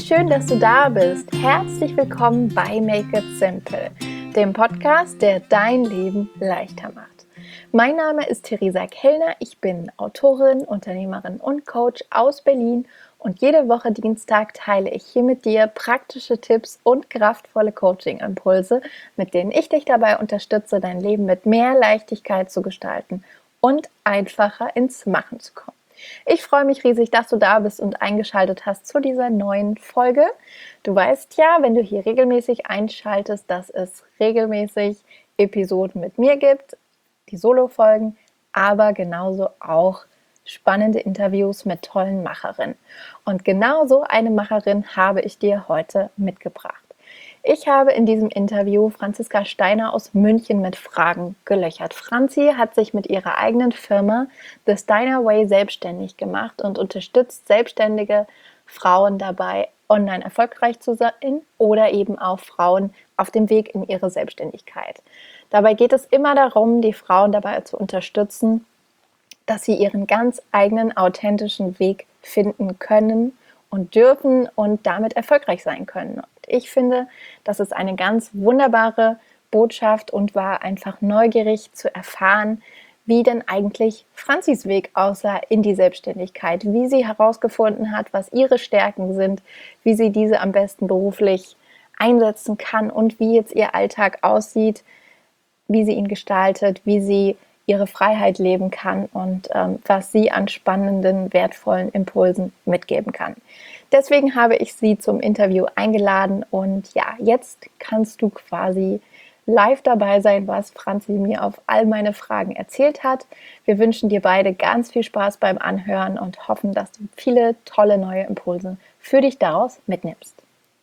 schön, dass du da bist. Herzlich willkommen bei Make It Simple, dem Podcast, der dein Leben leichter macht. Mein Name ist Theresa Kellner, ich bin Autorin, Unternehmerin und Coach aus Berlin und jede Woche Dienstag teile ich hier mit dir praktische Tipps und kraftvolle Coaching-Impulse, mit denen ich dich dabei unterstütze, dein Leben mit mehr Leichtigkeit zu gestalten und einfacher ins Machen zu kommen. Ich freue mich riesig, dass du da bist und eingeschaltet hast zu dieser neuen Folge. Du weißt ja, wenn du hier regelmäßig einschaltest, dass es regelmäßig Episoden mit mir gibt, die Solo-Folgen, aber genauso auch spannende Interviews mit tollen Macherinnen. Und genau so eine Macherin habe ich dir heute mitgebracht. Ich habe in diesem Interview Franziska Steiner aus München mit Fragen gelöchert. Franzi hat sich mit ihrer eigenen Firma The Steiner Way selbstständig gemacht und unterstützt selbstständige Frauen dabei, online erfolgreich zu sein oder eben auch Frauen auf dem Weg in ihre Selbstständigkeit. Dabei geht es immer darum, die Frauen dabei zu unterstützen, dass sie ihren ganz eigenen authentischen Weg finden können und dürfen und damit erfolgreich sein können. Und ich finde, das ist eine ganz wunderbare Botschaft und war einfach neugierig zu erfahren, wie denn eigentlich Franzis Weg aussah in die Selbstständigkeit, wie sie herausgefunden hat, was ihre Stärken sind, wie sie diese am besten beruflich einsetzen kann und wie jetzt ihr Alltag aussieht, wie sie ihn gestaltet, wie sie ihre Freiheit leben kann und was sie an spannenden, wertvollen Impulsen mitgeben kann. Deswegen habe ich sie zum Interview eingeladen und ja, jetzt kannst du quasi live dabei sein, was Franzi mir auf all meine Fragen erzählt hat. Wir wünschen dir beide ganz viel Spaß beim Anhören und hoffen, dass du viele tolle neue Impulse für dich daraus mitnimmst.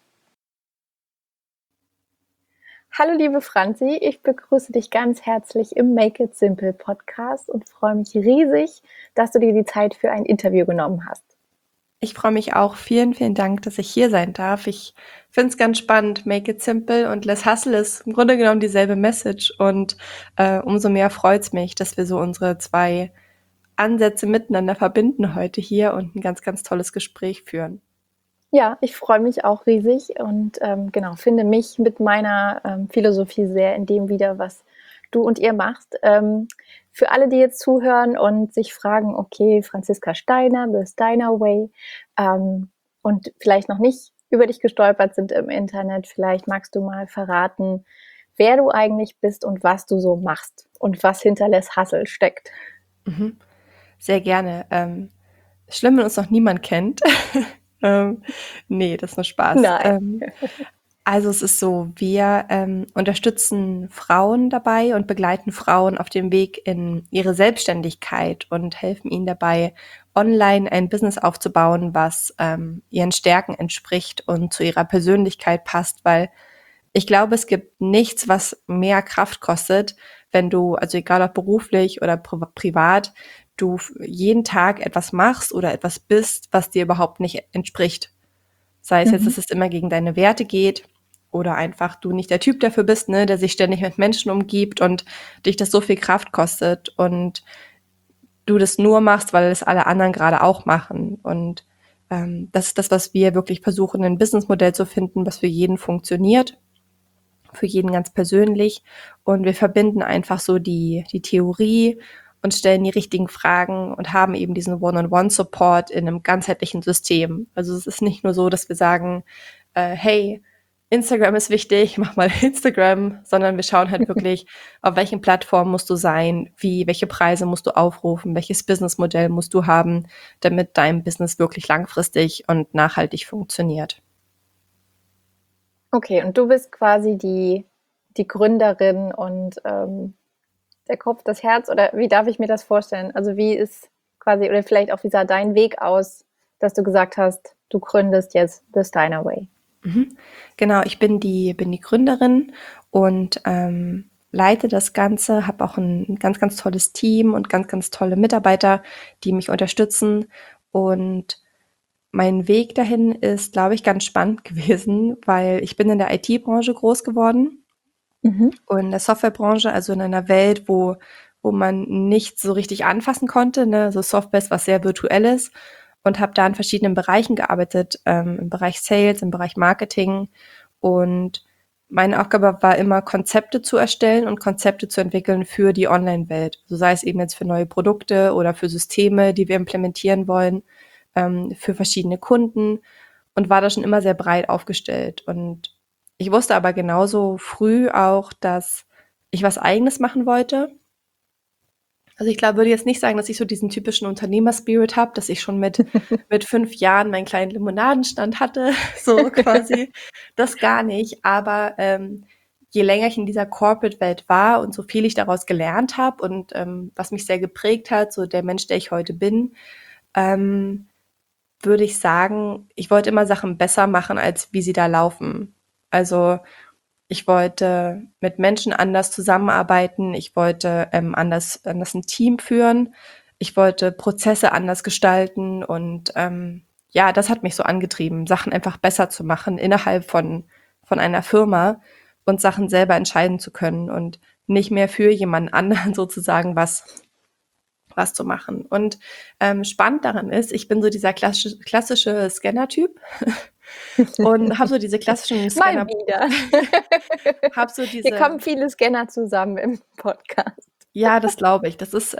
Hallo liebe Franzi, ich begrüße dich ganz herzlich im Make It Simple Podcast und freue mich riesig, dass du dir die Zeit für ein Interview genommen hast. Ich freue mich auch. Vielen, vielen Dank, dass ich hier sein darf. Ich finde es ganz spannend. Make it simple und less hustle ist im Grunde genommen dieselbe Message und umso mehr freut es mich, dass wir so unsere zwei Ansätze miteinander verbinden heute hier und ein ganz, ganz tolles Gespräch führen. Ja, ich freue mich auch riesig und finde mich mit meiner Philosophie sehr in dem wieder, was du und ihr macht. Für alle, die jetzt zuhören und sich fragen, okay, Franziska Steiner, The Steiner Way und vielleicht noch nicht über dich gestolpert sind im Internet, vielleicht magst du mal verraten, wer du eigentlich bist und was du so machst und was hinter Les Hustle steckt. Sehr gerne. Schlimm, wenn uns noch niemand kennt. Nee, das ist nur Spaß. Nein. Also es ist so, wir unterstützen Frauen dabei und begleiten Frauen auf dem Weg in ihre Selbstständigkeit und helfen ihnen dabei, online ein Business aufzubauen, was ihren Stärken entspricht und zu ihrer Persönlichkeit passt, weil ich glaube, es gibt nichts, was mehr Kraft kostet, wenn du, also egal ob beruflich oder privat, du jeden Tag etwas machst oder etwas bist, was dir überhaupt nicht entspricht. Sei es jetzt, dass es immer gegen deine Werte geht oder einfach du nicht der Typ dafür bist, ne, der sich ständig mit Menschen umgibt und dich das so viel Kraft kostet und du das nur machst, weil es alle anderen gerade auch machen. Und das ist das, was wir wirklich versuchen, ein Businessmodell zu finden, was für jeden funktioniert, für jeden ganz persönlich. Und wir verbinden einfach so die Theorie und stellen die richtigen Fragen und haben eben diesen One-on-One-Support in einem ganzheitlichen System. Also es ist nicht nur so, dass wir sagen, hey, Instagram ist wichtig, mach mal Instagram, sondern wir schauen halt wirklich, auf welchen Plattformen musst du sein, welche Preise musst du aufrufen, welches Businessmodell musst du haben, damit dein Business wirklich langfristig und nachhaltig funktioniert. Okay, und du bist quasi die Gründerin und der Kopf, das Herz, oder wie darf ich mir das vorstellen? Also wie ist quasi, oder vielleicht auch, wie sah dein Weg aus, dass du gesagt hast, du gründest jetzt The Steiner Way? Genau, ich bin die Gründerin und leite das Ganze, habe auch ein ganz, ganz tolles Team und ganz, ganz tolle Mitarbeiter, die mich unterstützen. Und mein Weg dahin ist, glaube ich, ganz spannend gewesen, weil ich bin in der IT-Branche groß geworden und in der Softwarebranche, also in einer Welt, wo man nicht so richtig anfassen konnte. Ne? Also Software ist was sehr Virtuelles. und habe da in verschiedenen Bereichen gearbeitet, im Bereich Sales, im Bereich Marketing. Und meine Aufgabe war immer, Konzepte zu erstellen und Konzepte zu entwickeln für die Online-Welt. So sei es eben jetzt für neue Produkte oder für Systeme, die wir implementieren wollen, für verschiedene Kunden, und war da schon immer sehr breit aufgestellt. Und ich wusste aber genauso früh auch, dass ich was Eigenes machen wollte. Also ich glaube, würde jetzt nicht sagen, dass ich so diesen typischen Unternehmer-Spirit habe, dass ich schon mit 5 Jahren meinen kleinen Limonadenstand hatte, so quasi. Das gar nicht. Aber je länger ich in dieser Corporate-Welt war und so viel ich daraus gelernt habe und was mich sehr geprägt hat, so der Mensch, der ich heute bin, würde ich sagen, ich wollte immer Sachen besser machen, als wie sie da laufen. Also ich wollte mit Menschen anders zusammenarbeiten. Ich wollte anders ein Team führen. Ich wollte Prozesse anders gestalten. Und ja, das hat mich so angetrieben, Sachen einfach besser zu machen innerhalb von einer Firma und Sachen selber entscheiden zu können und nicht mehr für jemanden anderen sozusagen was zu machen. Und spannend daran ist, ich bin so dieser klassische Scanner-Typ und habe so diese klassischen Mal Scanner, wieder. habe so Hier diese, kommen viele Scanner zusammen im Podcast. ja, das glaube ich. Das ist,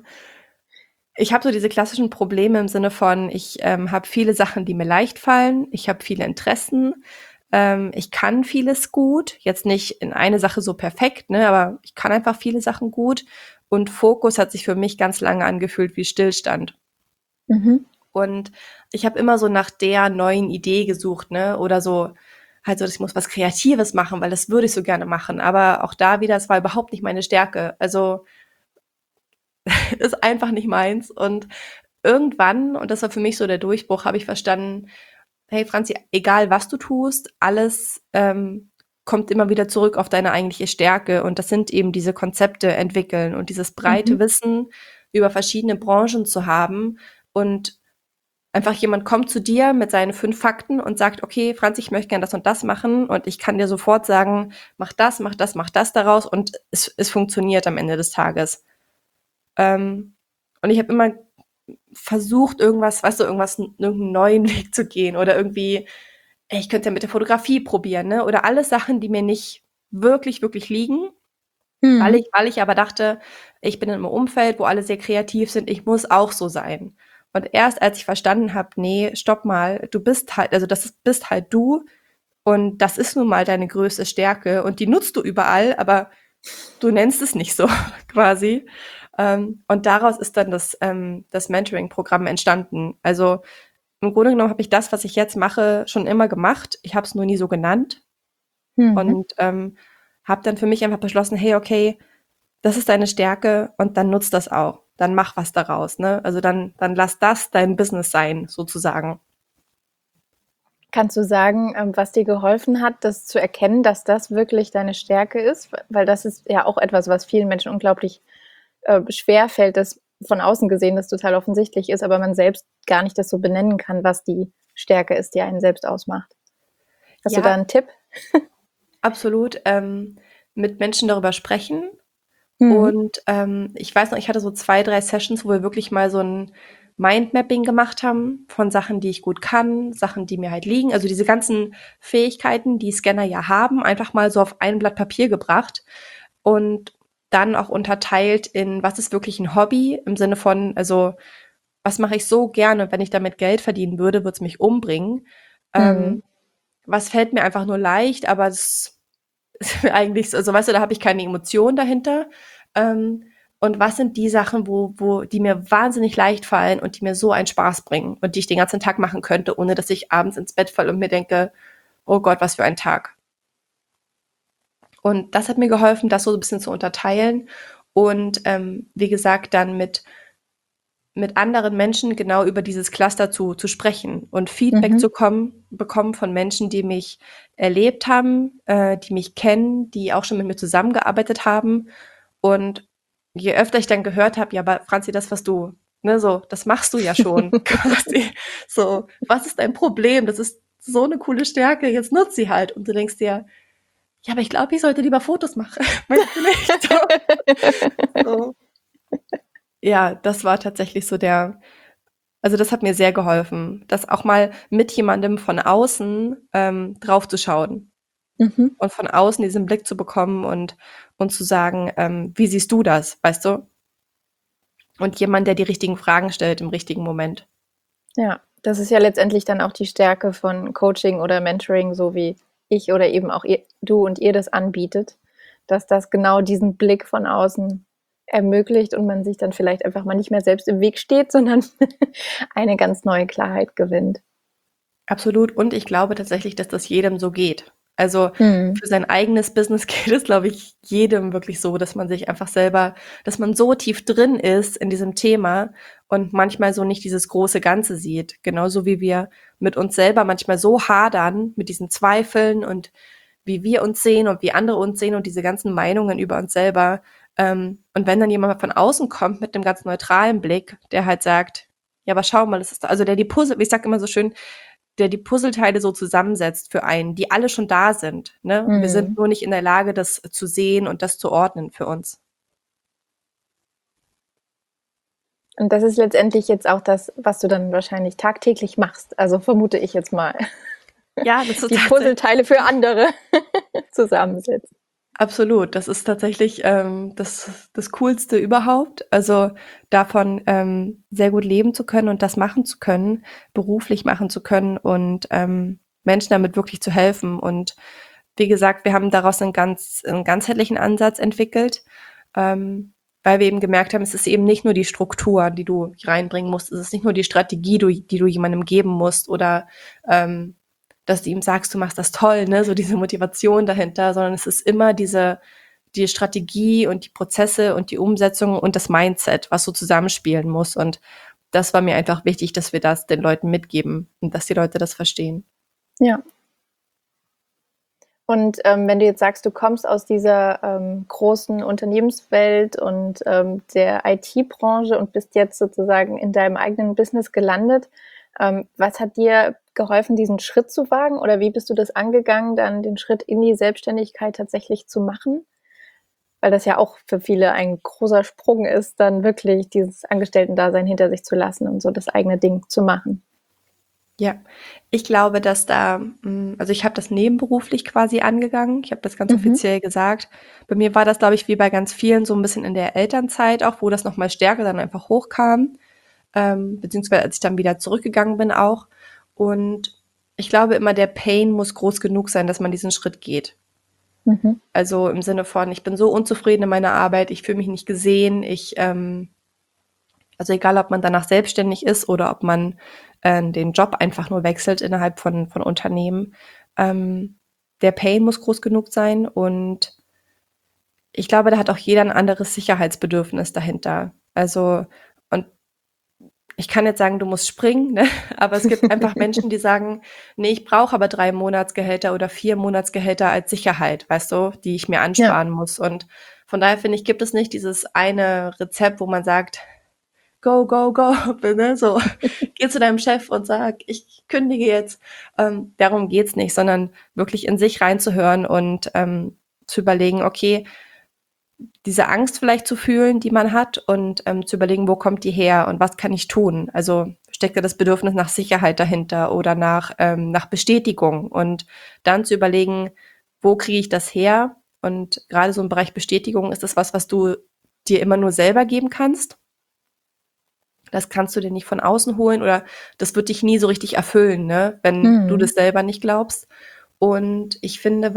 ich habe so diese klassischen Probleme im Sinne von, ich habe viele Sachen, die mir leicht fallen. Ich habe viele Interessen. Ich kann vieles gut. Jetzt nicht in eine Sache so perfekt, ne, aber ich kann einfach viele Sachen gut. Und Fokus hat sich für mich ganz lange angefühlt wie Stillstand. Mhm. Und ich habe immer so nach der neuen Idee gesucht, ne? Oder so, halt so, ich muss was Kreatives machen, weil das würde ich so gerne machen. Aber auch da wieder, es war überhaupt nicht meine Stärke. Also ist einfach nicht meins. Und irgendwann, und das war für mich so der Durchbruch, habe ich verstanden, hey Franzi, egal was du tust, alles kommt immer wieder zurück auf deine eigentliche Stärke. Und das sind eben diese Konzepte entwickeln und dieses breite Mhm. Wissen über verschiedene Branchen zu haben. Und einfach jemand kommt zu dir mit seinen 5 Fakten und sagt, okay, Franz, ich möchte gerne das und das machen, und ich kann dir sofort sagen, mach das, mach das, mach das daraus, und es funktioniert am Ende des Tages. Und ich habe immer versucht, irgendwas, weißt du, irgendeinen neuen Weg zu gehen oder irgendwie, ey, ich könnte ja mit der Fotografie probieren, ne? Oder alles Sachen, die mir nicht wirklich, wirklich liegen, Mhm. weil ich aber dachte, ich bin in einem Umfeld, wo alle sehr kreativ sind, ich muss auch so sein. Und erst als ich verstanden habe, nee, stopp mal, du bist halt, also bist halt du, und das ist nun mal deine größte Stärke und die nutzt du überall, aber du nennst es nicht so quasi. Und daraus ist dann das Mentoring-Programm entstanden. Also im Grunde genommen habe ich das, was ich jetzt mache, schon immer gemacht. Ich habe es nur nie so genannt Mhm. und habe dann für mich einfach beschlossen, hey, okay, das ist deine Stärke und dann nutzt das auch. Dann mach was daraus, ne? Also dann lass das dein Business sein, sozusagen. Kannst du sagen, was dir geholfen hat, das zu erkennen, dass das wirklich deine Stärke ist? Weil das ist ja auch etwas, was vielen Menschen unglaublich schwer fällt, das von außen gesehen, das total offensichtlich ist, aber man selbst gar nicht das so benennen kann, was die Stärke ist, die einen selbst ausmacht. Hast du da Ja, einen Tipp? absolut. Mit Menschen darüber sprechen. Mhm. Und ich weiß noch, ich hatte so 2, 3 Sessions, wo wir wirklich mal so ein Mindmapping gemacht haben von Sachen, die ich gut kann, Sachen, die mir halt liegen. Also diese ganzen Fähigkeiten, die Scanner ja haben, einfach mal so auf ein Blatt Papier gebracht und dann auch unterteilt in, was ist wirklich ein Hobby im Sinne von, also was mache ich so gerne, und wenn ich damit Geld verdienen würde, würde es mich umbringen. Mhm. Was fällt mir einfach nur leicht, aber es ist mir eigentlich so, also weißt du, da habe ich keine Emotion dahinter. Ähm, und was sind die Sachen, die mir wahnsinnig leicht fallen und die mir so einen Spaß bringen und die ich den ganzen Tag machen könnte, ohne dass ich abends ins Bett falle und mir denke, oh Gott, was für ein Tag. Und das hat mir geholfen, das so ein bisschen zu unterteilen und wie gesagt, dann mit anderen Menschen genau über dieses Cluster zu sprechen und Feedback Mhm. bekommen von Menschen, die mich erlebt haben, die mich kennen, die auch schon mit mir zusammengearbeitet haben. Und je öfter ich dann gehört habe, ja, aber Franzi, das, was du, ne, so, das machst du ja schon quasi. So, was ist dein Problem? Das ist so eine coole Stärke, jetzt nutz sie halt. Und du denkst dir, ja, aber ich glaube, ich sollte lieber Fotos machen. Meinst du nicht? So. Ja, das war tatsächlich so Also das hat mir sehr geholfen, das auch mal mit jemandem von außen drauf zu schauen Mhm. und von außen diesen Blick zu bekommen und zu sagen, wie siehst du das, weißt du? Und jemand, der die richtigen Fragen stellt im richtigen Moment. Ja, das ist ja letztendlich dann auch die Stärke von Coaching oder Mentoring, so wie ich oder eben auch du und ihr das anbietet, dass das genau diesen Blick von außen ermöglicht und man sich dann vielleicht einfach mal nicht mehr selbst im Weg steht, sondern eine ganz neue Klarheit gewinnt. Absolut. Und ich glaube tatsächlich, dass das jedem so geht. Also Mhm. für sein eigenes Business geht es, glaube ich, jedem wirklich so, dass man sich einfach selber, dass man so tief drin ist in diesem Thema und manchmal so nicht dieses große Ganze sieht. Genauso wie wir mit uns selber manchmal so hadern mit diesen Zweifeln und wie wir uns sehen und wie andere uns sehen und diese ganzen Meinungen über uns selber. Und wenn dann jemand von außen kommt mit einem ganz neutralen Blick, der halt sagt, ja, aber schau mal, das ist, also der die Puzzle, ich sag immer so schön, der die Puzzleteile so zusammensetzt für einen, die alle schon da sind. Ne? Wir sind Mhm. nur nicht in der Lage, das zu sehen und das zu ordnen für uns. Und das ist letztendlich jetzt auch das, was du dann wahrscheinlich tagtäglich machst. Also vermute ich jetzt mal, Ja, das ist die tatsächlich Puzzleteile für andere zusammensetzt. absolut. Das ist tatsächlich das Coolste überhaupt. Also davon sehr gut leben zu können und das machen zu können, beruflich machen zu können und Menschen damit wirklich zu helfen. Und wie gesagt, wir haben daraus einen ganzheitlichen Ansatz entwickelt, weil wir eben gemerkt haben, es ist eben nicht nur die Struktur, die du reinbringen musst, es ist nicht nur die Strategie, die du jemandem geben musst oder dass du ihm sagst, du machst das toll, ne, so diese Motivation dahinter, sondern es ist immer die Strategie und die Prozesse und die Umsetzung und das Mindset, was so zusammenspielen muss. Und das war mir einfach wichtig, dass wir das den Leuten mitgeben und dass die Leute das verstehen. Ja. Und wenn du jetzt sagst, du kommst aus dieser großen Unternehmenswelt und der IT-Branche und bist jetzt sozusagen in deinem eigenen Business gelandet, was hat dir geholfen, diesen Schritt zu wagen? Oder wie bist du das angegangen, dann den Schritt in die Selbstständigkeit tatsächlich zu machen? Weil das ja auch für viele ein großer Sprung ist, dann wirklich dieses Angestellten-Dasein hinter sich zu lassen und so das eigene Ding zu machen. Ja, ich glaube, dass also ich habe das nebenberuflich quasi angegangen. Ich habe das ganz Mhm. offiziell gesagt. Bei mir war das, glaube ich, wie bei ganz vielen so ein bisschen in der Elternzeit auch, wo das noch mal stärker dann einfach hochkam, beziehungsweise als ich dann wieder zurückgegangen bin auch. Und ich glaube immer, der Pain muss groß genug sein, dass man diesen Schritt geht. Mhm. Also im Sinne von, ich bin so unzufrieden in meiner Arbeit, ich fühle mich nicht gesehen, also egal, ob man danach selbstständig ist oder ob man den Job einfach nur wechselt innerhalb von Unternehmen. Ähm, der Pain muss groß genug sein und ich glaube, da hat auch jeder ein anderes Sicherheitsbedürfnis dahinter. Also, und ich kann jetzt sagen, du musst springen, ne? Aber es gibt einfach Menschen, die sagen, nee, ich brauche aber 3 Monatsgehälter oder 4 Monatsgehälter als Sicherheit, weißt du, die ich mir Ja. ansparen muss. Und von daher finde ich, gibt es nicht dieses eine Rezept, wo man sagt, go, go, go, ne? So, geh zu deinem Chef und sag, ich kündige jetzt. Darum geht's nicht, sondern wirklich in sich reinzuhören und zu überlegen, okay, diese Angst vielleicht zu fühlen, die man hat und zu überlegen, wo kommt die her und was kann ich tun? Also steckt da das Bedürfnis nach Sicherheit dahinter oder nach Bestätigung und dann zu überlegen, wo kriege ich das her? Und gerade so im Bereich Bestätigung ist das was du dir immer nur selber geben kannst. Das kannst du dir nicht von außen holen oder das wird dich nie so richtig erfüllen, ne, wenn du Mhm. das selber nicht glaubst. Und ich finde,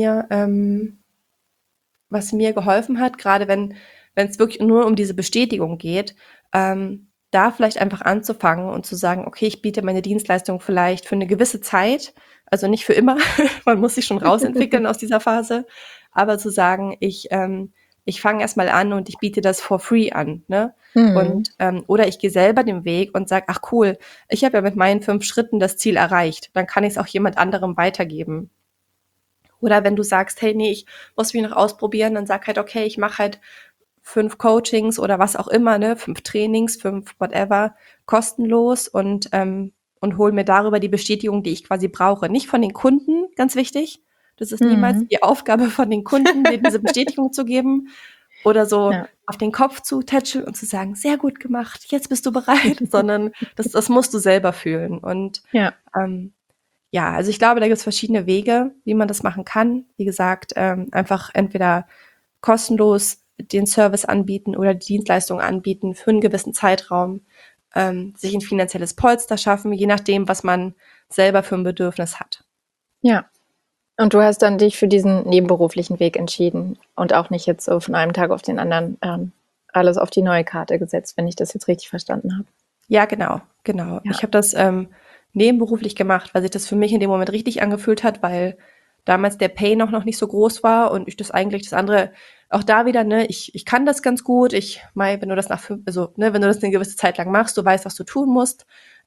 was mir geholfen hat, gerade wenn es wirklich nur um diese Bestätigung geht, da vielleicht einfach anzufangen und zu sagen, okay, ich biete meine Dienstleistung vielleicht für eine gewisse Zeit, also nicht für immer, man muss sich schon rausentwickeln aus dieser Phase, aber zu sagen, ich fange erst mal an und ich biete das for free an, ne? Mhm. Und oder ich gehe selber den Weg und sage, ach cool, ich habe ja mit meinen 5 Schritten das Ziel erreicht, dann kann ich es auch jemand anderem weitergeben. Oder wenn du sagst, hey, nee, ich muss mich noch ausprobieren, dann sag halt, okay, ich mache halt 5 Coachings oder was auch immer, ne, 5 Trainings, 5 whatever, kostenlos und hole mir darüber die Bestätigung, die ich quasi brauche. Nicht von den Kunden, ganz wichtig. Das ist niemals Mhm. die Aufgabe von den Kunden, dir diese Bestätigung zu geben oder so Ja. auf den Kopf zu tätscheln und zu sagen, sehr gut gemacht, jetzt bist du bereit, sondern das musst du selber fühlen. Und Ja. ja, also ich glaube, da gibt es verschiedene Wege, wie man das machen kann. Wie gesagt, einfach entweder kostenlos den Service anbieten oder die Dienstleistung anbieten für einen gewissen Zeitraum, sich ein finanzielles Polster schaffen, je nachdem, was man selber für ein Bedürfnis hat. Ja. Und du hast dann dich für diesen nebenberuflichen Weg entschieden und auch nicht jetzt so von einem Tag auf den anderen alles auf die neue Karte gesetzt, wenn ich das jetzt richtig verstanden habe. Ja, genau. Ja. Ich habe das nebenberuflich gemacht, weil sich das für mich in dem Moment richtig angefühlt hat, weil damals der Pay noch nicht so groß war und ich das eigentlich das andere auch da wieder, ne, ich kann das ganz gut. Wenn du das wenn du das eine gewisse Zeit lang machst, du weißt, was du tun musst.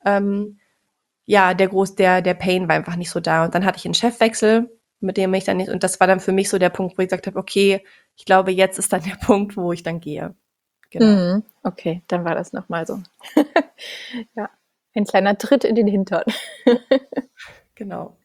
Ja, der Pain war einfach nicht so da. Und dann hatte ich einen Chefwechsel, mit dem ich dann nicht, und das war dann für mich so der Punkt, wo ich gesagt habe, okay, ich glaube, jetzt ist dann der Punkt, wo ich dann gehe. Genau. Okay, dann war das nochmal so. Ja, ein kleiner Tritt in den Hintern. Genau.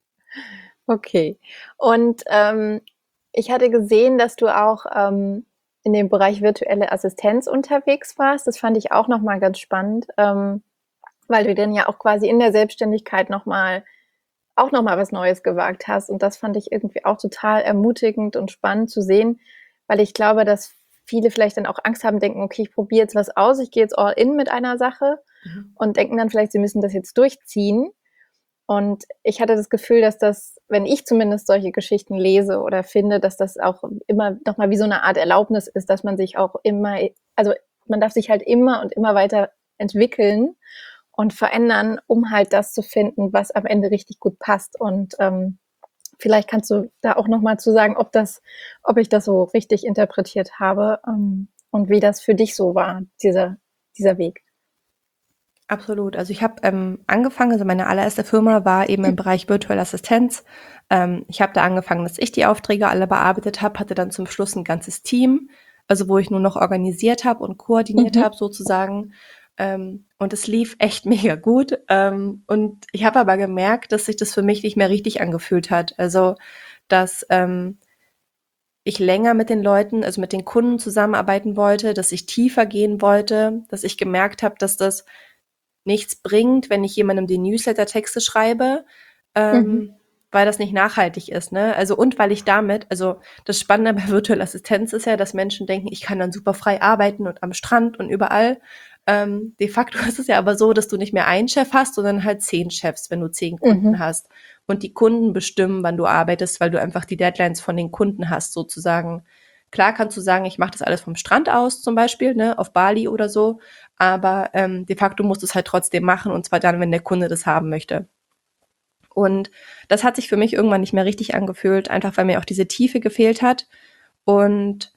Okay. Und ich hatte gesehen, dass du auch in dem Bereich virtuelle Assistenz unterwegs warst. Das fand ich auch nochmal ganz spannend, weil du dann ja auch quasi in der Selbstständigkeit nochmal was Neues gewagt hast. Und das fand ich irgendwie auch total ermutigend und spannend zu sehen, weil ich glaube, dass viele vielleicht dann auch Angst haben, denken, okay, ich probiere jetzt was aus, ich gehe jetzt all in mit einer Sache und denken dann vielleicht, sie müssen das jetzt durchziehen. Und ich hatte das Gefühl, dass das, wenn ich zumindest solche Geschichten lese oder finde, dass das auch immer nochmal wie so eine Art Erlaubnis ist, dass man sich auch immer, also man darf sich halt immer und immer weiter entwickeln und verändern, um halt das zu finden, was am Ende richtig gut passt. Und vielleicht kannst du da auch nochmal zu sagen, ob ich das so richtig interpretiert habe und wie das für dich so war, dieser Weg. Absolut. Also ich habe angefangen, also meine allererste Firma war eben im Bereich virtuelle Assistenz. Ich habe da angefangen, dass ich die Aufträge alle bearbeitet habe, hatte dann zum Schluss ein ganzes Team, also wo ich nur noch organisiert habe und koordiniert habe sozusagen. Und es lief echt mega gut. Und ich habe aber gemerkt, dass sich das für mich nicht mehr richtig angefühlt hat. Also dass ich länger mit den Leuten, also mit den Kunden zusammenarbeiten wollte, dass ich tiefer gehen wollte, dass ich gemerkt habe, dass das nichts bringt, wenn ich jemandem die Newsletter-Texte schreibe, weil das nicht nachhaltig ist, ne? Also und weil ich damit, also das Spannende bei virtueller Assistenz ist ja, dass Menschen denken, ich kann dann super frei arbeiten und am Strand und überall. De facto ist es ja aber so, dass du nicht mehr einen Chef hast, sondern halt 10 Chefs, wenn du 10 Kunden hast. Und die Kunden bestimmen, wann du arbeitest, weil du einfach die Deadlines von den Kunden hast, sozusagen. Klar kannst du sagen, ich mache das alles vom Strand aus, zum Beispiel, ne, auf Bali oder so, aber de facto musst du es halt trotzdem machen, und zwar dann, wenn der Kunde das haben möchte. Und das hat sich für mich irgendwann nicht mehr richtig angefühlt, einfach weil mir auch diese Tiefe gefehlt hat. Und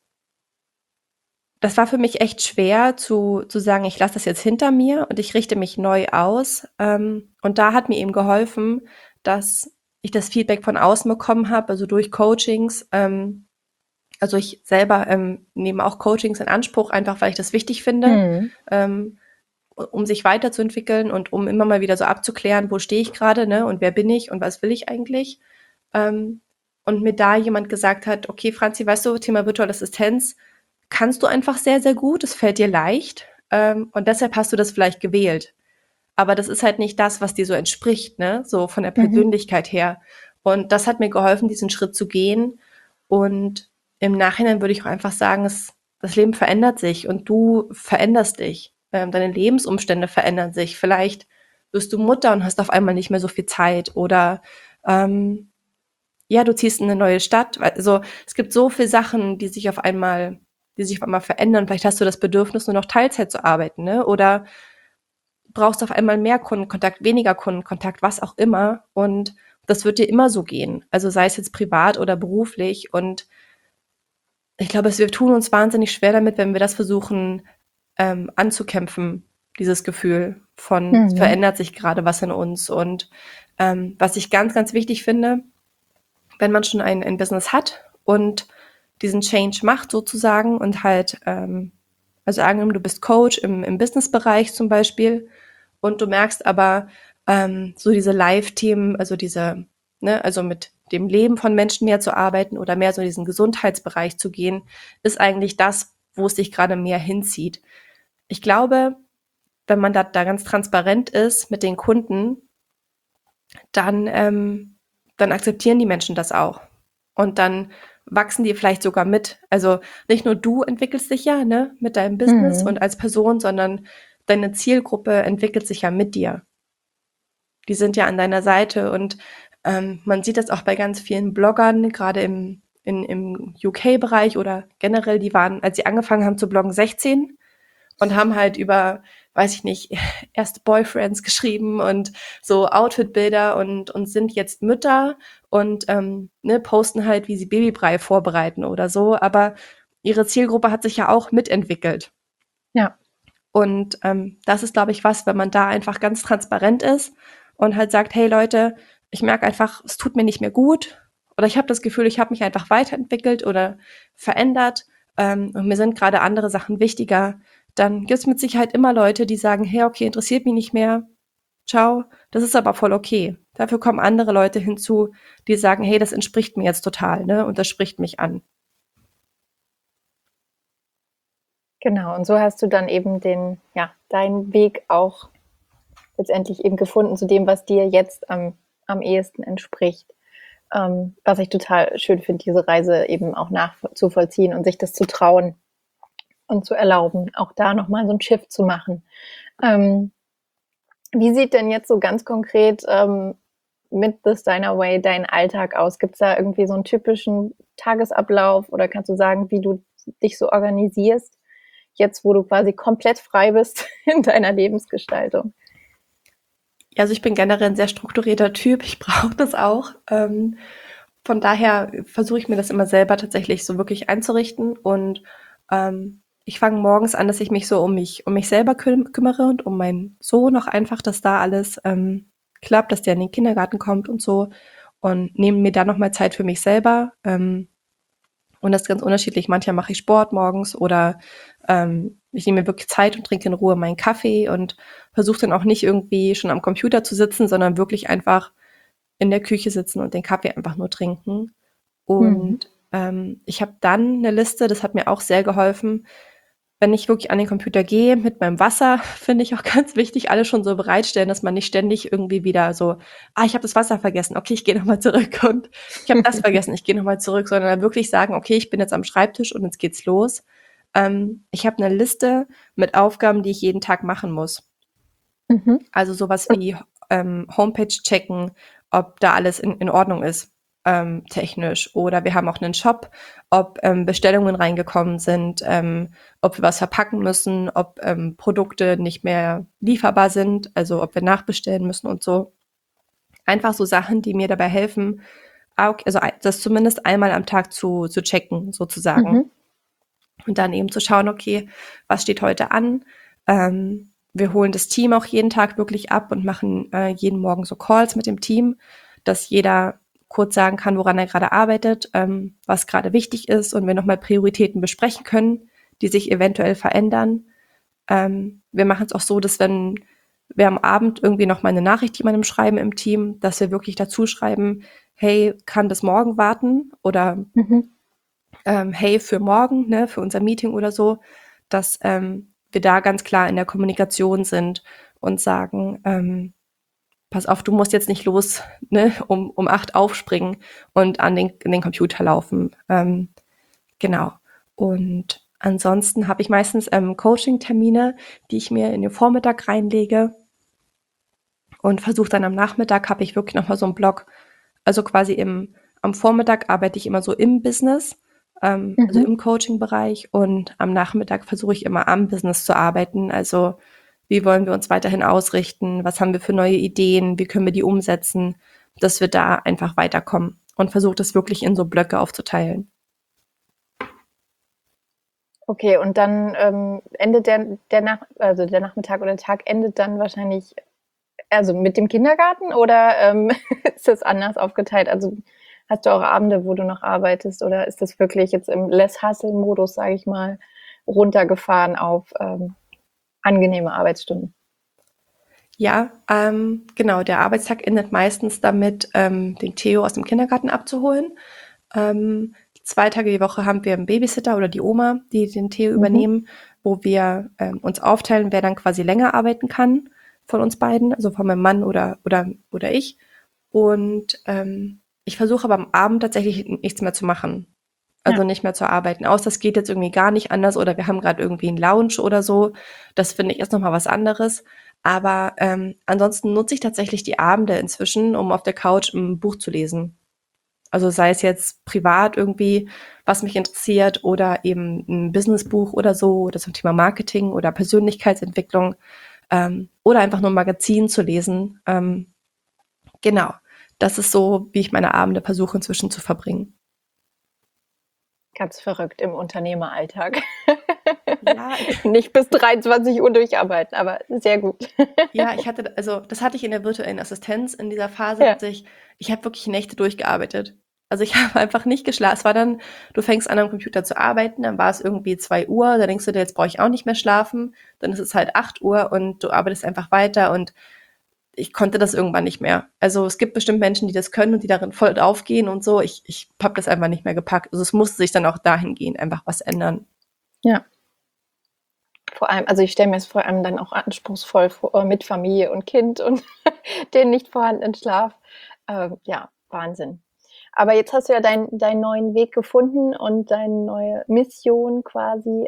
das war für mich echt schwer zu sagen, ich lasse das jetzt hinter mir und ich richte mich neu aus. Und da hat mir eben geholfen, dass ich das Feedback von außen bekommen habe, also durch Coachings. Also ich selber nehme auch Coachings in Anspruch, einfach weil ich das wichtig finde, um sich weiterzuentwickeln und um immer mal wieder so abzuklären, wo stehe ich gerade, ne, und wer bin ich und was will ich eigentlich. Und mir da jemand gesagt hat, okay, Franzi, weißt du, Thema virtuelle Assistenz kannst du einfach sehr, sehr gut, es fällt dir leicht und deshalb hast du das vielleicht gewählt. Aber das ist halt nicht das, was dir so entspricht, ne, so von der Persönlichkeit her. Und das hat mir geholfen, diesen Schritt zu gehen. Und im Nachhinein würde ich auch einfach sagen, das Leben verändert sich und du veränderst dich. Deine Lebensumstände verändern sich. Vielleicht wirst du Mutter und hast auf einmal nicht mehr so viel Zeit oder ja, du ziehst in eine neue Stadt. Also es gibt so viele Sachen, die sich auf einmal verändern. Vielleicht hast du das Bedürfnis, nur noch Teilzeit zu arbeiten, ne? Oder brauchst auf einmal mehr Kundenkontakt, weniger Kundenkontakt, was auch immer. Und das wird dir immer so gehen. Also sei es jetzt privat oder beruflich. Und ich glaube, wir tun uns wahnsinnig schwer damit, wenn wir das versuchen anzukämpfen, dieses Gefühl von, es verändert sich gerade was in uns. Und was ich ganz, ganz wichtig finde, wenn man schon ein Business hat und diesen Change macht sozusagen und halt, also angenommen, du bist Coach im Business-Bereich zum Beispiel und du merkst aber so diese Live-Themen, also diese, ne, also mit dem Leben von Menschen mehr zu arbeiten oder mehr so in diesen Gesundheitsbereich zu gehen, ist eigentlich das, wo es dich gerade mehr hinzieht. Ich glaube, wenn man da ganz transparent ist mit den Kunden, dann akzeptieren die Menschen das auch. Und dann wachsen die vielleicht sogar mit. Also nicht nur du entwickelst dich ja, ne, mit deinem Business und als Person, sondern deine Zielgruppe entwickelt sich ja mit dir. Die sind ja an deiner Seite und man sieht das auch bei ganz vielen Bloggern, gerade im UK-Bereich oder generell, die waren, als sie angefangen haben zu bloggen, 16 und haben halt über, weiß ich nicht, erste Boyfriends geschrieben und so Outfit-Bilder und sind jetzt Mütter und ne, posten halt, wie sie Babybrei vorbereiten oder so. Aber ihre Zielgruppe hat sich ja auch mitentwickelt. Ja. Und das ist, glaube ich, was, wenn man da einfach ganz transparent ist und halt sagt, hey Leute, ich merke einfach, es tut mir nicht mehr gut oder ich habe das Gefühl, ich habe mich einfach weiterentwickelt oder verändert und mir sind gerade andere Sachen wichtiger, dann gibt es mit Sicherheit immer Leute, die sagen, hey, okay, interessiert mich nicht mehr, ciao, das ist aber voll okay. Dafür kommen andere Leute hinzu, die sagen, hey, das entspricht mir jetzt total, ne, und das spricht mich an. Genau, und so hast du dann eben deinen Weg auch letztendlich eben gefunden zu dem, was dir jetzt am ehesten entspricht. Was ich total schön finde, diese Reise eben auch nachzuvollziehen und sich das zu trauen und zu erlauben, auch da nochmal so ein Shift zu machen. Wie sieht denn jetzt so ganz konkret mit The Steiner Way dein Alltag aus? Gibt es da irgendwie so einen typischen Tagesablauf oder kannst du sagen, wie du dich so organisierst, jetzt wo du quasi komplett frei bist in deiner Lebensgestaltung? Ja, also ich bin generell ein sehr strukturierter Typ. Ich brauche das auch. Von daher versuche ich mir das immer selber tatsächlich so wirklich einzurichten. Und ich fange morgens an, dass ich mich so um mich selber kümmere und um meinen Sohn auch einfach, dass da alles klappt, dass der in den Kindergarten kommt und so. Und nehme mir dann nochmal Zeit für mich selber. Und das ist ganz unterschiedlich. Manchmal mache ich Sport morgens oder ich nehme mir wirklich Zeit und trinke in Ruhe meinen Kaffee und versuche dann auch nicht irgendwie schon am Computer zu sitzen, sondern wirklich einfach in der Küche sitzen und den Kaffee einfach nur trinken. Mhm. Und ich habe dann eine Liste, das hat mir auch sehr geholfen, wenn ich wirklich an den Computer gehe mit meinem Wasser, finde ich auch ganz wichtig, alles schon so bereitstellen, dass man nicht ständig irgendwie wieder so, ich habe das Wasser vergessen, okay, ich gehe nochmal zurück und ich habe das vergessen, ich gehe nochmal zurück, sondern dann wirklich sagen, okay, ich bin jetzt am Schreibtisch und jetzt geht's los. Ich habe eine Liste mit Aufgaben, die ich jeden Tag machen muss. Mhm. Also sowas wie Homepage checken, ob da alles in Ordnung ist, technisch. Oder wir haben auch einen Shop, ob Bestellungen reingekommen sind, ob wir was verpacken müssen, ob Produkte nicht mehr lieferbar sind, also ob wir nachbestellen müssen und so. Einfach so Sachen, die mir dabei helfen, okay, also das zumindest einmal am Tag zu checken, sozusagen. Mhm. Und dann eben zu schauen, okay, was steht heute an? Wir holen das Team auch jeden Tag wirklich ab und machen jeden Morgen so Calls mit dem Team, dass jeder kurz sagen kann, woran er gerade arbeitet, was gerade wichtig ist und wir nochmal Prioritäten besprechen können, die sich eventuell verändern. Wir machen es auch so, dass wenn wir am Abend irgendwie noch mal eine Nachricht jemandem schreiben im Team, dass wir wirklich dazu schreiben, hey, kann das morgen warten? Oder Mhm. hey, für morgen, ne, für unser Meeting oder so, dass wir da ganz klar in der Kommunikation sind und sagen, pass auf, du musst jetzt nicht los, ne, um 8 aufspringen und in den Computer laufen. Genau. Und ansonsten habe ich meistens Coaching-Termine, die ich mir in den Vormittag reinlege und versuche dann am Nachmittag habe ich wirklich nochmal so einen Block. Also quasi am Vormittag arbeite ich immer so im Business, also Mhm. im Coaching-Bereich und am Nachmittag versuche ich immer am Business zu arbeiten. Also wie wollen wir uns weiterhin ausrichten? Was haben wir für neue Ideen? Wie können wir die umsetzen? Dass wir da einfach weiterkommen und versuche das wirklich in so Blöcke aufzuteilen. Okay, und dann endet also der Nachmittag oder Tag endet dann wahrscheinlich, also mit dem Kindergarten oder ist das anders aufgeteilt? Also hast du auch Abende, wo du noch arbeitest oder ist das wirklich jetzt im Less-Hustle-Modus, sage ich mal, runtergefahren auf angenehme Arbeitsstunden? Ja, genau, der Arbeitstag endet meistens damit, den Theo aus dem Kindergarten abzuholen. 2 Tage die Woche haben wir einen Babysitter oder die Oma, die den Theo Mhm. übernehmen, wo wir uns aufteilen, wer dann quasi länger arbeiten kann von uns beiden, also von meinem Mann oder ich. Und ich versuche aber am Abend tatsächlich nichts mehr zu machen. Also Ja. nicht mehr zu arbeiten. Außer das geht jetzt irgendwie gar nicht anders oder wir haben gerade irgendwie einen Lounge oder so. Das finde ich ist nochmal was anderes. Aber ansonsten nutze ich tatsächlich die Abende inzwischen, um auf der Couch ein Buch zu lesen. Also sei es jetzt privat irgendwie, was mich interessiert oder eben ein Businessbuch oder so oder zum Thema Marketing oder Persönlichkeitsentwicklung oder einfach nur ein Magazin zu lesen. Genau, das ist so, wie ich meine Abende versuche inzwischen zu verbringen. Ganz verrückt im Unternehmeralltag. Ja, Nicht bis 23 Uhr durcharbeiten, aber sehr gut. ja, also das hatte ich in der virtuellen Assistenz in dieser Phase, Ja. dass ich habe wirklich Nächte durchgearbeitet. Also ich habe einfach nicht geschlafen. Es war dann, du fängst an am Computer zu arbeiten, dann war es irgendwie 2 Uhr, da denkst du dir, jetzt brauche ich auch nicht mehr schlafen. Dann ist es halt 8 Uhr und du arbeitest einfach weiter und ich konnte das irgendwann nicht mehr. Also es gibt bestimmt Menschen, die das können und die darin voll aufgehen und so. Ich habe das einfach nicht mehr gepackt. Also es musste sich dann auch dahingehend einfach was ändern. Ja. Vor allem, also ich stelle mir es vor allem dann auch anspruchsvoll vor, mit Familie und Kind und den nicht vorhandenen Schlaf. Ja, Wahnsinn. Aber jetzt hast du ja deinen neuen Weg gefunden und deine neue Mission quasi.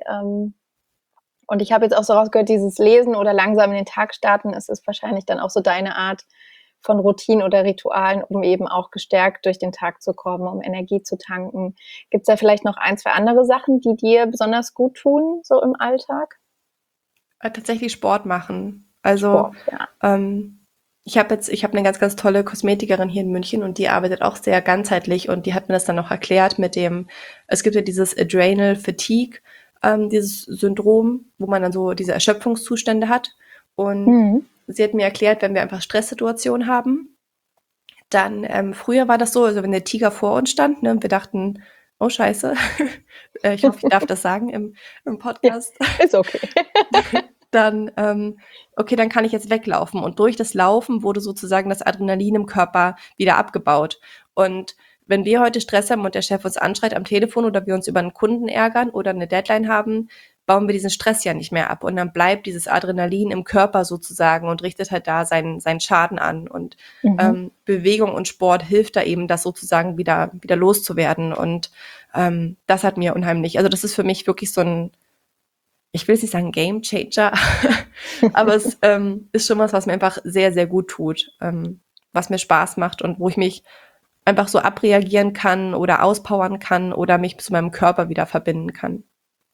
Und ich habe jetzt auch so rausgehört, dieses Lesen oder langsam in den Tag starten, es ist wahrscheinlich dann auch so deine Art von Routinen oder Ritualen, um eben auch gestärkt durch den Tag zu kommen, um Energie zu tanken. Gibt es da vielleicht noch ein, zwei andere Sachen, die dir besonders gut tun, so im Alltag? Tatsächlich Sport machen. Also Sport, ja. ähm, ich habe eine ganz, ganz tolle Kosmetikerin hier in München und die arbeitet auch sehr ganzheitlich und die hat mir das dann auch erklärt mit dem, es gibt ja dieses Adrenal Fatigue, dieses Syndrom, wo man dann so diese Erschöpfungszustände hat. Und Mhm. sie hat mir erklärt, wenn wir einfach Stresssituationen haben, dann früher war das so, also wenn der Tiger vor uns stand, ne, und wir dachten, oh Scheiße, ich hoffe, ich darf das sagen im Ja, Podcast. ist okay. Dann, okay, dann kann ich jetzt weglaufen. Und durch das Laufen wurde sozusagen das Adrenalin im Körper wieder abgebaut. Und wenn wir heute Stress haben und der Chef uns anschreit am Telefon oder wir uns über einen Kunden ärgern oder eine Deadline haben, bauen wir diesen Stress ja nicht mehr ab. Und dann bleibt dieses Adrenalin im Körper sozusagen und richtet halt da seinen Schaden an. Und Mhm. Bewegung und Sport hilft da eben, das sozusagen wieder loszuwerden. Und das hat mir unheimlich, also das ist für mich wirklich so ein, ich will jetzt nicht sagen Game Changer, aber es ist schon was mir einfach sehr, sehr gut tut, was mir Spaß macht und wo ich mich einfach so abreagieren kann oder auspowern kann oder mich zu meinem Körper wieder verbinden kann.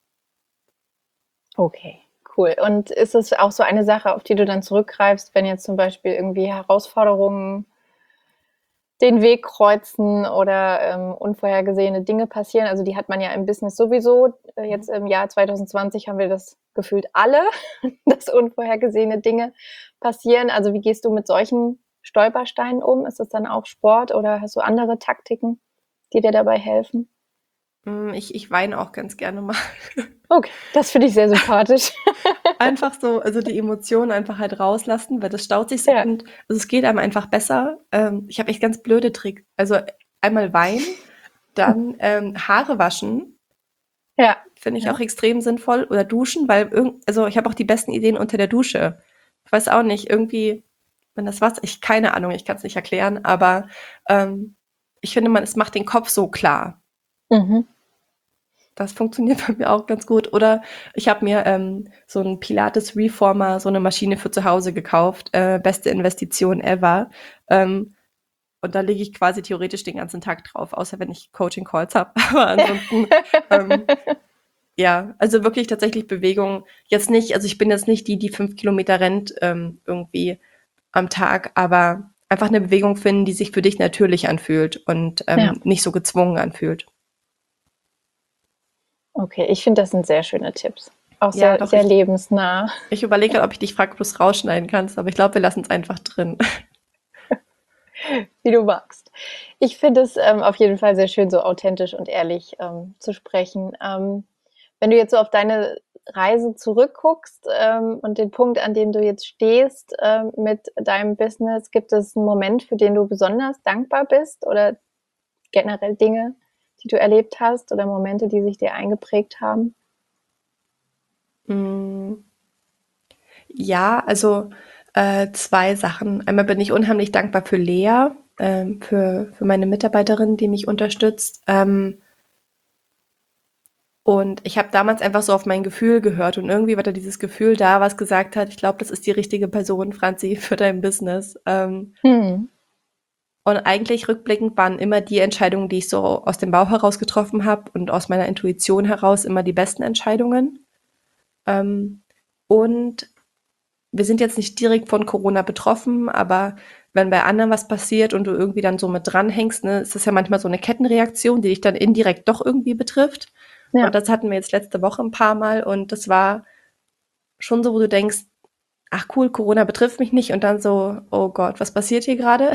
Okay, cool. Und ist es auch so eine Sache, auf die du dann zurückgreifst, wenn jetzt zum Beispiel irgendwie Herausforderungen den Weg kreuzen oder unvorhergesehene Dinge passieren? Also die hat man ja im Business sowieso. Mhm. Jetzt im Jahr 2020 haben wir das gefühlt alle, dass unvorhergesehene Dinge passieren. Also wie gehst du mit solchen Stolpersteinen um? Ist das dann auch Sport oder hast du andere Taktiken, die dir dabei helfen? Ich weine auch ganz gerne mal. Okay, das finde ich sehr sympathisch. Einfach so, also die Emotionen einfach halt rauslassen, weil das staut sich so Ja, und also es geht einem einfach besser. Ich habe echt ganz blöde Tricks. Also einmal weinen, dann Haare waschen, ja, finde ich ja. auch extrem sinnvoll. Oder duschen, weil also ich habe auch die besten Ideen unter der Dusche. Ich weiß auch nicht, irgendwie, wenn das Wasser, ich keine Ahnung, ich kann es nicht erklären, aber ähm, ich finde, es macht den Kopf so klar. Mhm. Das funktioniert bei mir auch ganz gut. Oder ich habe mir so einen Pilates Reformer, so eine Maschine für zu Hause gekauft. Beste Investition ever. Ähm, und da lege ich quasi theoretisch den ganzen Tag drauf, außer wenn ich Coaching Calls habe. Aber ansonsten ähm, ja, also wirklich tatsächlich Bewegung. Jetzt nicht, also ich bin jetzt nicht die, die 5 Kilometer rennt irgendwie am Tag, aber einfach eine Bewegung finden, die sich für dich natürlich anfühlt und Ja, nicht so gezwungen anfühlt. okay. Ich finde, das sind sehr schöne Tipps. Auch Ja, sehr, doch, sehr lebensnah. ich überlege gerade, ob ich dich frage, ob du es rausschneiden kannst, aber ich glaube, wir lassen es einfach drin. Wie du magst. Ich finde es auf jeden Fall sehr schön, so authentisch und ehrlich zu sprechen. Wenn du jetzt so auf deine Reise zurückguckst und den Punkt, an dem du jetzt stehst mit deinem Business, gibt es einen Moment, für den du besonders dankbar bist oder generell Dinge, die du erlebt hast oder Momente, die sich dir eingeprägt haben? Ja, also 2 Sachen. Einmal bin ich unheimlich dankbar für Lea, für meine Mitarbeiterin, die mich unterstützt. Und ich habe damals einfach so auf mein Gefühl gehört und irgendwie war da dieses Gefühl da, was gesagt hat, ich glaube, das ist die richtige Person, Franzi, für dein Business. Mhm. Und eigentlich rückblickend waren immer die Entscheidungen, die ich so aus dem Bauch heraus getroffen habe und aus meiner Intuition heraus immer die besten Entscheidungen. Ähm, und wir sind jetzt nicht direkt von Corona betroffen, aber wenn bei anderen was passiert und du irgendwie dann so mit dranhängst, ne, ist das ja manchmal so eine Kettenreaktion, die dich dann indirekt doch irgendwie betrifft. Und Ja. das hatten wir jetzt letzte Woche ein paar Mal und das war schon so, wo du denkst, ach cool, Corona betrifft mich nicht und dann so, oh Gott, was passiert hier gerade?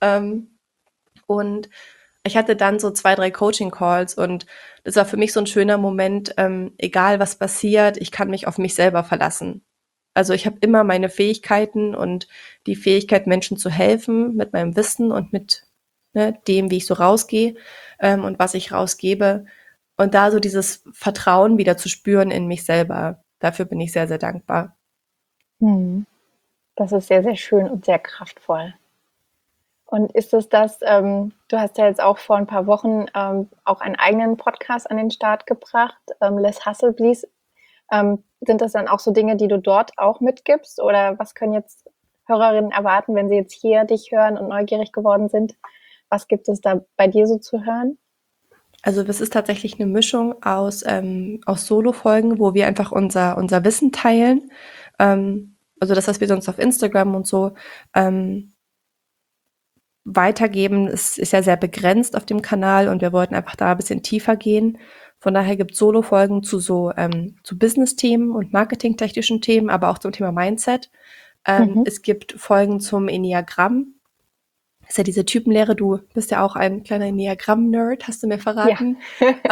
Und ich hatte dann so 2, 3 Coaching-Calls und das war für mich so ein schöner Moment, egal was passiert, ich kann mich auf mich selber verlassen. Also ich habe immer meine Fähigkeiten und die Fähigkeit, Menschen zu helfen mit meinem Wissen und mit dem, wie ich so rausgehe und was ich rausgebe. Und da so dieses Vertrauen wieder zu spüren in mich selber. Dafür bin ich sehr, sehr dankbar. Mhm. Das ist sehr, sehr schön und sehr kraftvoll. Und ist es das, du hast ja jetzt auch vor ein paar Wochen auch einen eigenen Podcast an den Start gebracht, Les Hustle Please. Sind das dann auch so Dinge, die du dort auch mitgibst? Oder was können jetzt Hörerinnen erwarten, wenn sie jetzt hier dich hören und neugierig geworden sind? Was gibt es da bei dir so zu hören? Also das ist tatsächlich eine Mischung aus Solo-Folgen, wo wir einfach unser Wissen teilen. Also das, was wir sonst auf Instagram und so weitergeben, ist ja sehr begrenzt auf dem Kanal und wir wollten einfach da ein bisschen tiefer gehen. Von daher gibt es Solo-Folgen zu Business-Themen und marketingtechnischen Themen, aber auch zum Thema Mindset. Mhm. Es gibt Folgen zum Enneagramm. Das ist ja diese Typenlehre. Du bist ja auch ein kleiner Enneagramm-Nerd, hast du mir Ja. verraten.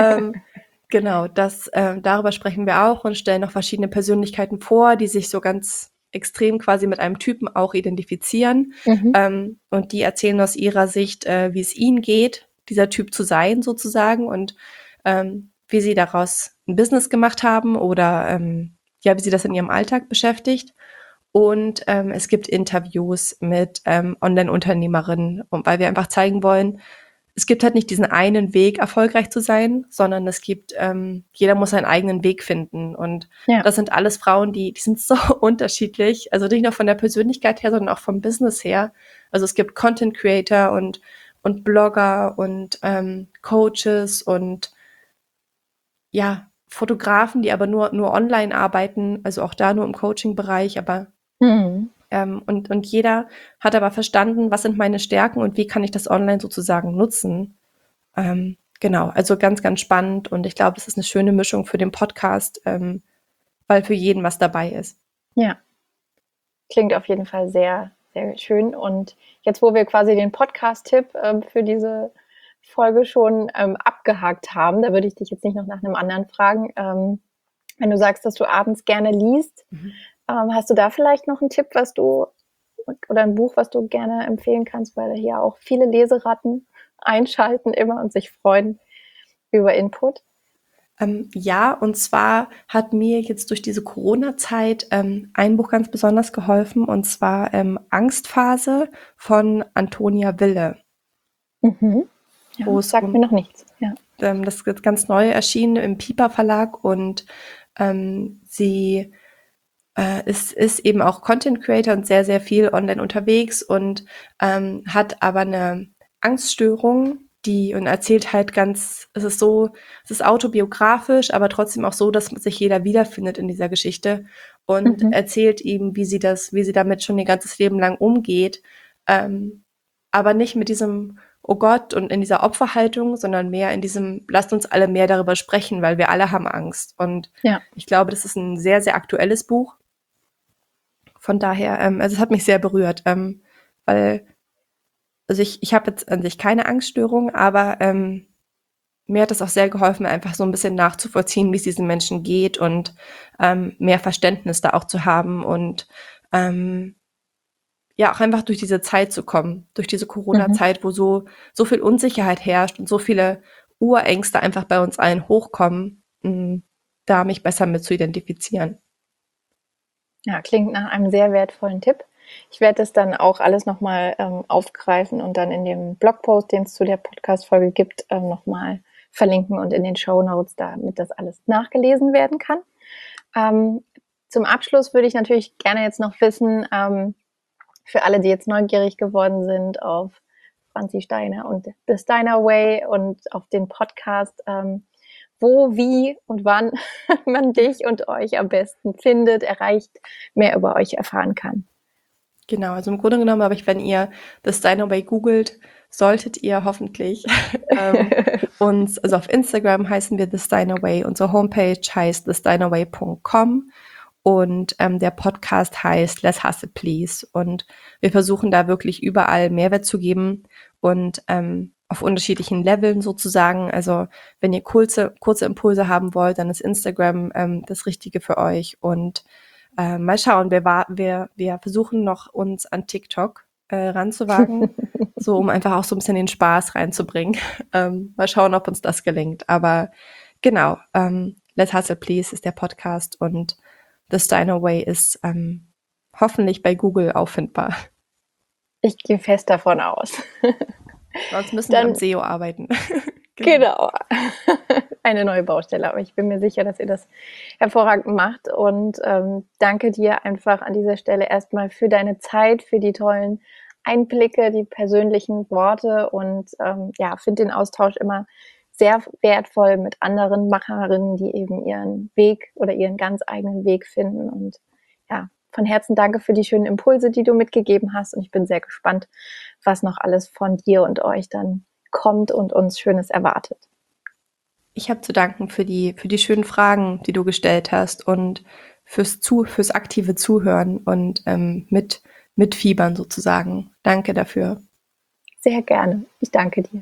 Genau, darüber sprechen wir auch und stellen noch verschiedene Persönlichkeiten vor, die sich so ganz extrem quasi mit einem Typen auch identifizieren. Mhm. Und die erzählen aus ihrer Sicht, wie es ihnen geht, dieser Typ zu sein sozusagen und wie sie daraus ein Business gemacht haben oder ja, wie sie das in ihrem Alltag beschäftigt. Und es gibt Interviews mit Online-Unternehmerinnen, weil wir einfach zeigen wollen, es gibt halt nicht diesen einen Weg, erfolgreich zu sein, sondern es gibt, jeder muss seinen eigenen Weg finden. Und Ja. das sind alles Frauen, die sind so unterschiedlich. Also nicht nur von der Persönlichkeit her, sondern auch vom Business her. Also es gibt Content Creator und Blogger und Coaches und ja, Fotografen, die aber nur online arbeiten, also auch da nur im Coaching-Bereich, aber Mhm. und jeder hat aber verstanden, was sind meine Stärken und wie kann ich das online sozusagen nutzen. Genau, also ganz, ganz spannend und ich glaube, es ist eine schöne Mischung für den Podcast, weil für jeden was dabei ist. Ja. Klingt auf jeden Fall sehr, sehr schön. Und jetzt, wo wir quasi den Podcast-Tipp für diese Folge schon abgehakt haben, da würde ich dich jetzt nicht noch nach einem anderen fragen. Wenn du sagst, dass du abends gerne liest, hast du da vielleicht noch einen Tipp, was du oder ein Buch, was du gerne empfehlen kannst, weil hier auch viele Leseratten einschalten immer und sich freuen über Input? Ja, und zwar hat mir jetzt durch diese Corona-Zeit ein Buch ganz besonders geholfen, und zwar Angstphase von Antonia Wille, Mhm. Ja, wo es sagt mir noch nichts. Ja. das ist jetzt ganz neu erschienen im Piper Verlag und sie ist eben auch Content Creator und sehr, sehr viel online unterwegs und hat aber eine Angststörung, die und erzählt halt ganz, es ist autobiografisch, aber trotzdem auch so, dass sich jeder wiederfindet in dieser Geschichte und Mhm. erzählt ihm, wie sie damit schon ihr ganzes Leben lang umgeht, aber nicht mit diesem Oh Gott und in dieser Opferhaltung, sondern mehr in diesem lasst uns alle mehr darüber sprechen, weil wir alle haben Angst. Und Ja. ich glaube, das ist ein sehr, sehr aktuelles Buch. Von daher, also es hat mich sehr berührt, weil, also ich habe jetzt an sich keine Angststörung, aber mir hat es auch sehr geholfen, einfach so ein bisschen nachzuvollziehen, wie es diesen Menschen geht und mehr Verständnis da auch zu haben und ja, auch einfach durch diese Zeit zu kommen, durch diese Mhm. Corona-Zeit, wo so viel Unsicherheit herrscht und so viele Urängste einfach bei uns allen hochkommen, da mich besser mit zu identifizieren. Ja, klingt nach einem sehr wertvollen Tipp. Ich werde das dann auch alles nochmal aufgreifen und dann in dem Blogpost, den es zu der Podcast-Folge gibt, nochmal verlinken und in den Shownotes, damit das alles nachgelesen werden kann. Zum Abschluss würde ich natürlich gerne jetzt noch wissen, für alle, die jetzt neugierig geworden sind auf Franzi Steiner und The Steiner Way und auf den Podcast, wo, wie und wann man dich und euch am besten findet, erreicht, mehr über euch erfahren kann. Genau, also im Grunde genommen, wenn ihr The Steiner Way googelt, solltet ihr hoffentlich uns, also auf Instagram heißen wir The Steiner Way, unsere Homepage heißt thesteinerway.com und der Podcast heißt Let's Hustle Please, und wir versuchen da wirklich überall Mehrwert zu geben und auf unterschiedlichen Leveln sozusagen. Also wenn ihr kurze Impulse haben wollt, dann ist Instagram das Richtige für euch, und mal schauen, wir versuchen noch uns an TikTok ranzuwagen, so um einfach auch so ein bisschen den Spaß reinzubringen. Mal schauen, ob uns das gelingt. Aber genau, Let's Hustle Please ist der Podcast und The Steiner Way ist hoffentlich bei Google auffindbar. Ich gehe fest davon aus. Sonst müssen wir am SEO arbeiten. Genau. Eine neue Baustelle, aber ich bin mir sicher, dass ihr das hervorragend macht, und danke dir einfach an dieser Stelle erstmal für deine Zeit, für die tollen Einblicke, die persönlichen Worte, und finde den Austausch immer sehr wertvoll mit anderen Macherinnen, die eben ihren Weg oder ihren ganz eigenen Weg finden, und ja, von Herzen danke für die schönen Impulse, die du mitgegeben hast, und ich bin sehr gespannt, was noch alles von dir und euch dann kommt und uns Schönes erwartet. Ich habe zu danken für die schönen Fragen, die du gestellt hast, und fürs aktive Zuhören und mitfiebern sozusagen. Danke dafür. Sehr gerne. Ich danke dir.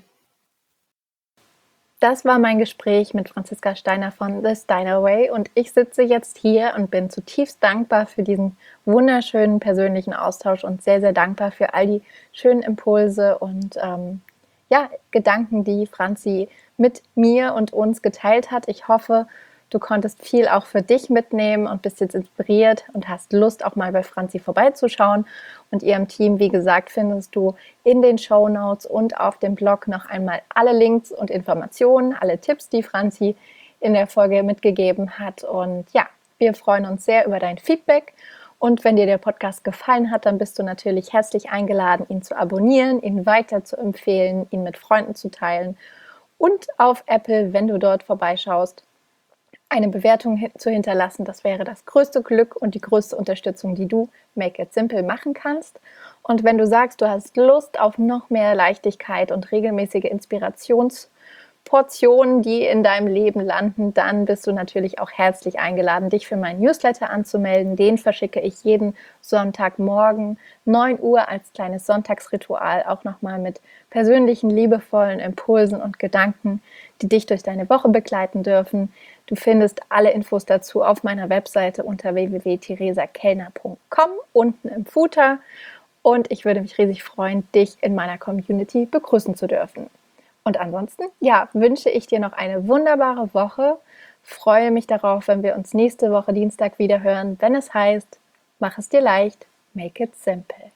Das war mein Gespräch mit Franziska Steiner von The Steiner Way, und ich sitze jetzt hier und bin zutiefst dankbar für diesen wunderschönen persönlichen Austausch und sehr, sehr dankbar für all die schönen Impulse und Gedanken, die Franzi mit mir und uns geteilt hat. Ich hoffe, du konntest viel auch für dich mitnehmen und bist jetzt inspiriert und hast Lust, auch mal bei Franzi vorbeizuschauen. Und ihrem Team, wie gesagt, findest du in den Shownotes und auf dem Blog noch einmal alle Links und Informationen, alle Tipps, die Franzi in der Folge mitgegeben hat. Und ja, wir freuen uns sehr über dein Feedback. Und wenn dir der Podcast gefallen hat, dann bist du natürlich herzlich eingeladen, ihn zu abonnieren, ihn weiter zu empfehlen, ihn mit Freunden zu teilen und auf Apple, wenn du dort vorbeischaust, eine Bewertung zu hinterlassen. Das wäre das größte Glück und die größte Unterstützung, die du Make It Simple machen kannst. Und wenn du sagst, du hast Lust auf noch mehr Leichtigkeit und regelmäßige Inspirationsportionen, die in deinem Leben landen, dann bist du natürlich auch herzlich eingeladen, dich für meinen Newsletter anzumelden. Den verschicke ich jeden Sonntagmorgen 9 Uhr als kleines Sonntagsritual, auch nochmal mit persönlichen, liebevollen Impulsen und Gedanken, die dich durch deine Woche begleiten dürfen. Du findest alle Infos dazu auf meiner Webseite unter www.theresakellner.com, unten im Footer. Und ich würde mich riesig freuen, dich in meiner Community begrüßen zu dürfen. Und ansonsten, wünsche ich dir noch eine wunderbare Woche. Freue mich darauf, wenn wir uns nächste Woche Dienstag wieder hören, wenn es heißt, mach es dir leicht, make it simple.